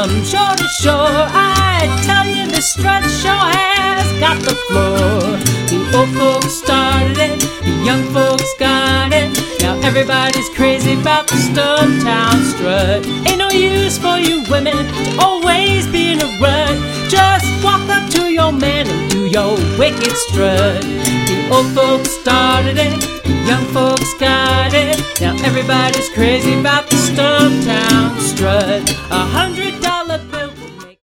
from shore to shore. I tell you, the strut show has got the floor. The old folks started it, the young folks got it. Now everybody's crazy about the Stumptown strut. Ain't no use for you women to always be in a rut. Just walk up to your man and do your wicked strut. The old folks started it, the young folks got it. Now everybody's crazy about the Stumptown strut. $100